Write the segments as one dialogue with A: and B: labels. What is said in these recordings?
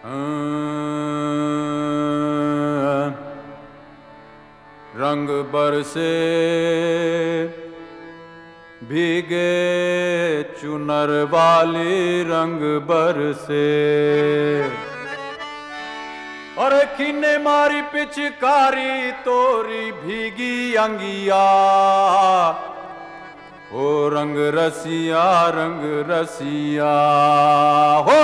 A: रंग बरसे भीगे चुनर वाली रंग बरसे। अरे किन्ने मारी पिचकारी तोरी भीगी अंगिया, ओ रंग रसिया हो।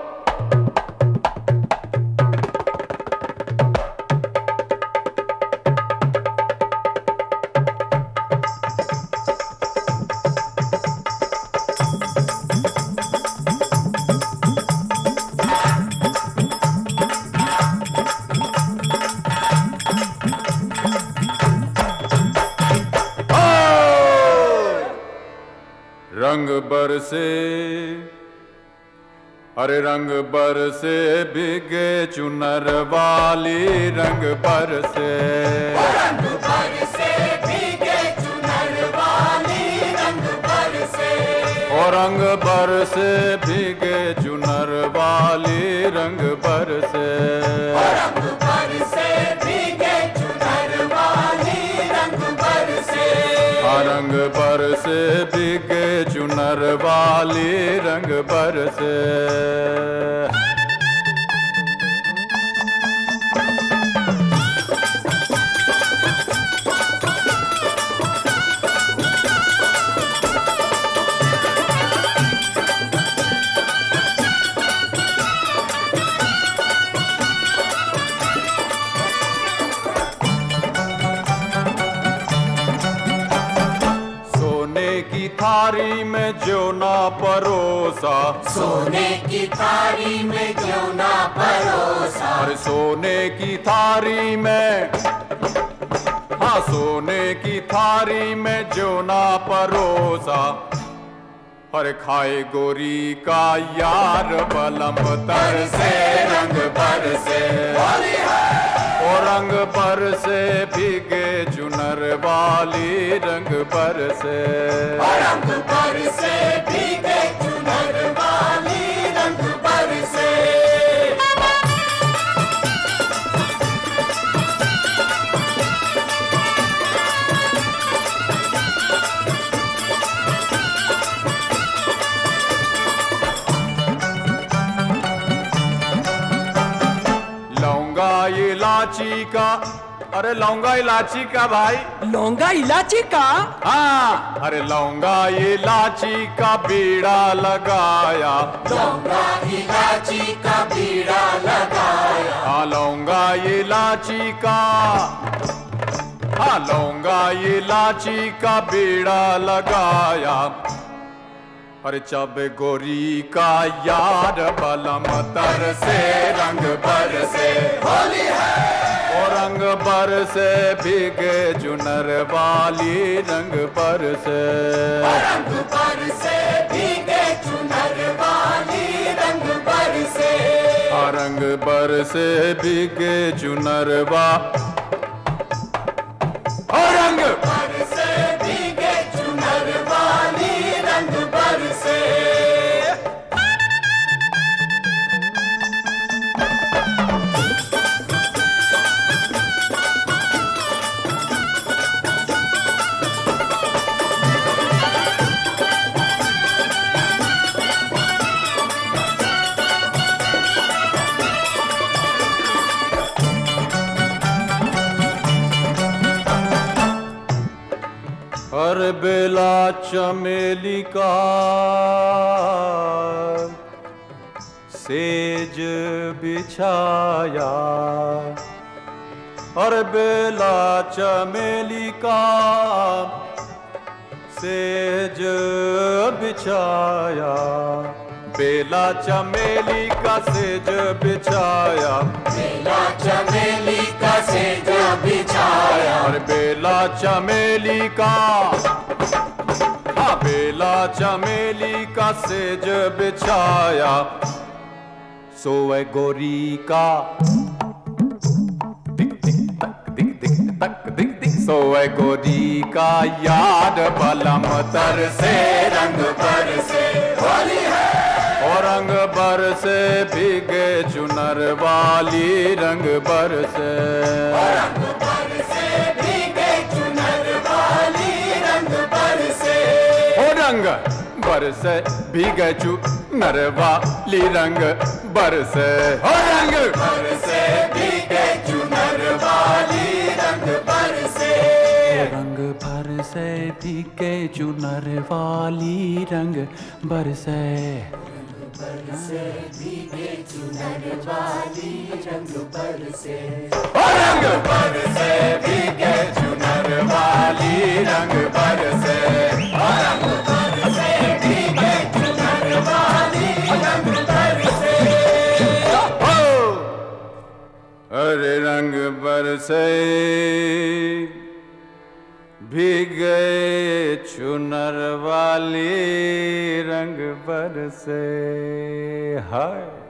A: रंग बरसे, अरे रंग बरसे भीगे चुनर वाली रंग बरसे।
B: रंग बरसे भीगे चुनर वाली रंग बरसे।
A: ओ रंग बरसे भीगे चुनर वाली रंग बरसे।
B: रंग बरसे भीगे चुनर वाली रंग बरसे।
A: रंग बरसे भीगे चुनर वाली रंग बरसे। की थारी में जो ना परोसा,
B: सोने की थारी में जो ना परोसा।
A: अरे सोने की थारी में, हाँ सोने की थारी में जो ना परोसा। हर खाए गोरी का यार बलम तर से रंग बरसे। ओ रंग बरसे भीगे चुनर वाली रंग बरसे।
B: रंग बरसे भीगे चुनर वाली रंग बरसे।
A: लौंगा इलाची का, अरे लौंगा इलाची का भाई,
C: लौंगा इलाची का।
A: हाँ अरे लौंगा इलाची का बीड़ा लगाया।
B: लौंगा इलाची का बीड़ा लगाया।
A: हाँ लौंगा इलाची का, हाँ लौंगा इलाची का बीड़ा लगाया। अरे चब गोरी का यार बलम तर से रंग बरसे।
B: होली है।
A: ओ रंग बरसे भीगे चुनर वाली रंग बरसे।
B: रंग बरसे भीगे चुनर वाली रंग बरसे।
A: रंग बरसे भीगे चुनर रंग
B: बरसे भीगे चुनर वाली रंग बरसे।
A: हर बेला चमेली का सेज बिछाया। हर बेला चमेली का सेज बिछाया। बेला चमेली का सेज बिछाया।
B: बेला चमेली का सेज बिछाया।
A: और बेला चमेली का, हाँ बेला चमेली का सेज बिछाया। सोए गोरी का दिक दिक तक दिक दिक तक दिक दिक। सोए गोरी का याद बलम तर से रंग बरसे।
B: होली है।
A: और रंग बरसे भीगे चुनर वाली रंग बरसे
B: रंग बरसे भीगे चुनर वाली रंग बरसे
A: ओ रंग बरसे भीगे चुनर वाली रंग बरसे ओ रंग
B: बरसे भीगे चुनर वाली रंग बरसे
C: रंग बरसे भीगे चुनर वाली रंग बरसे
B: बरसे भीगे चुनर वाली रंग बरसे
A: ओ रंग बरसे भीगे चुनर वाली रंग बरसे
B: रंग बरसे भीगे चुनर वाली रंग बरसे
A: ओ अरे रंग बरसे भीगे चुनर वाली रंग बरसे हाय